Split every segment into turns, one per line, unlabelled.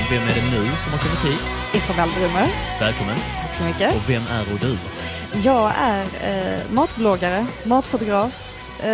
Vem är det nu som har kommit hit?
Isabel Brummer.
Välkommen.
Tack så mycket.
Och vem är du?
Jag är matbloggare, matfotograf.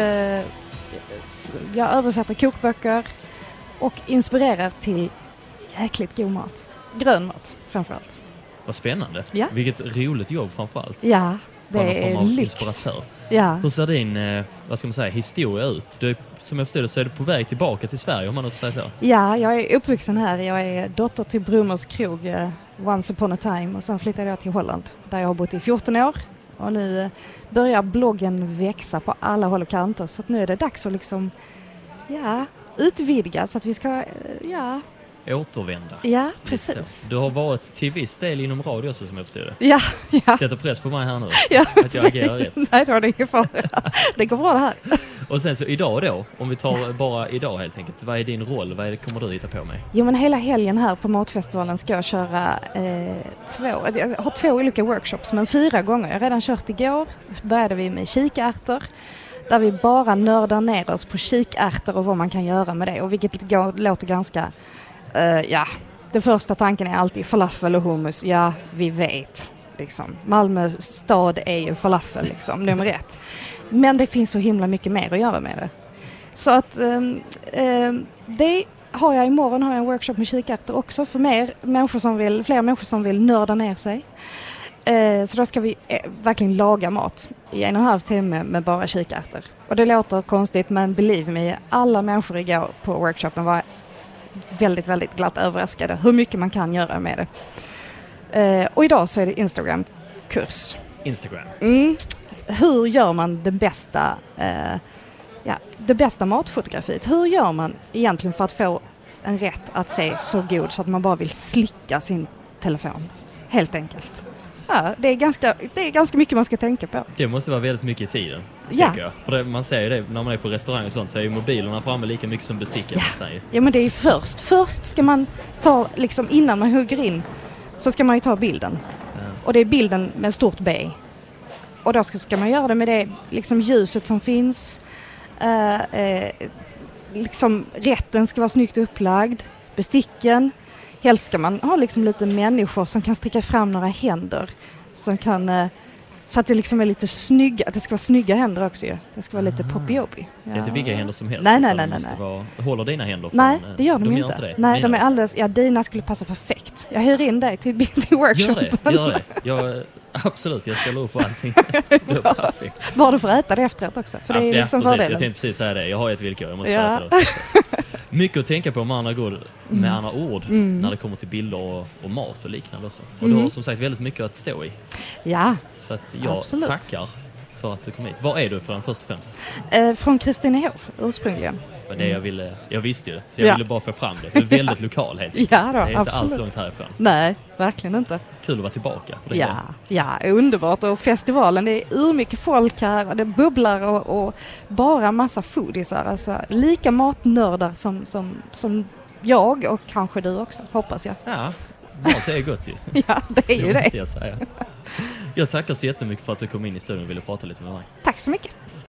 Jag översätter kokböcker och inspirerar till jäkligt god mat. Grön mat framförallt.
Vad spännande.
Ja.
Vilket roligt jobb framförallt.
Ja, det är
av
lyx.
inspiratör.
Ja.
Hur ser din historia ut? Du är, som jag förstår det så är du på väg tillbaka till Sverige, om man får säga så.
Ja, jag är uppvuxen här. Jag är dotter till Brummers krog once upon a time och sen flyttade jag till Holland där jag har bott i 14 år. Och nu börjar bloggen växa på alla håll och kanter så att nu är det dags att liksom, utvidga så att vi ska,
Återvända.
Ja, precis.
Du har varit till viss del inom radio också, som jag förstår det.
Ja.
Sätter press på mig här nu.
Ja,
att jag agerar rätt.
Nej, det var det ingen fara. Det går bra det här.
Och sen så idag då, om vi tar bara idag helt enkelt. Vad är din roll? Vad kommer du hitta på mig?
Jo, men hela helgen här på Matfestivalen ska jag köra jag har 2 olika workshops, men 4 gånger. Jag har redan kört igår. Började vi med kikärtor. Där vi bara nördar ner oss på kikärtor och vad man kan göra med det. Och vilket låter ganska... den första tanken är alltid falafel och hummus. Ja, vi vet. Liksom. Malmö stad är ju falafel, liksom, nummer 1. Men det finns så himla mycket mer att göra med det. Så att det har jag imorgon. Har jag en workshop med kikärtor också för fler människor som vill nörda ner sig. Så då ska vi verkligen laga mat i 1,5 timme med bara kikärtor. Och det låter konstigt, men believe me, alla människor igår på workshopen var väldigt, väldigt glatt överraskade hur mycket man kan göra med det. Och idag så är det Instagram-kurs.
Instagram.
Hur gör man det bästa matfotografiet? Hur gör man egentligen för att få en rätt att se så god så att man bara vill slicka sin telefon? Helt enkelt. Ja, det är ganska mycket man ska tänka på.
Det måste vara väldigt mycket i tiden,
ja.
Jag. För man säger det när man är på restaurang och sånt, så är ju mobilerna framme lika mycket som besticken.
Ja, men det är först. Först ska man ta, liksom innan man hugger in, så ska man ju ta bilden. Ja. Och det är bilden med stort B. Och då ska man göra det med det liksom ljuset som finns. Liksom rätten ska vara snyggt upplagd. Besticken. Helst ska man ha liksom lite människor som kan sticka fram några händer. Som kan, så att det liksom är lite snygga. Att det ska vara snygga händer också ju. Det ska vara lite poppy-oppy.
Det är inte vilka händer som helst.
Nej.
Håller dina händer?
Nej, det gör de inte.
Det.
Nej, de är alldeles... Ja, dina skulle passa perfekt. Jag hyr in dig till workshopen.
Gör det. Absolut, jag ställer upp på allting. Det är perfekt.
Bara du får äta det efteråt också. För det är liksom
precis.
fördelen.
Jag tänkte precis säga det. Jag har ett villkor. Jag måste äta det. Mycket att tänka på med andra ord när det kommer till bilder och mat och liknande också. Och du har som sagt väldigt mycket att stå i.
Ja,
så att jag tackar för att du kom hit. Var är du först och främst?
Från Kristinehof ursprungligen.
Det jag visste ju det. Så jag ville bara få fram det. Du är väldigt lokal helt enkelt.
Ja, då,
det är inte
absolut.
alls långt härifrån.
Nej, verkligen inte.
Kul att vara tillbaka. För
det ja, underbart. Och festivalen, det är mycket folk här och det bubblar och bara massa foodisar. Alltså, lika matnördar som jag och kanske du också, hoppas jag.
Ja, mat är gott ju.
Ja, det är ju det.
Jag tackar så jättemycket för att du kom in i studion och ville prata lite med mig.
Tack så mycket.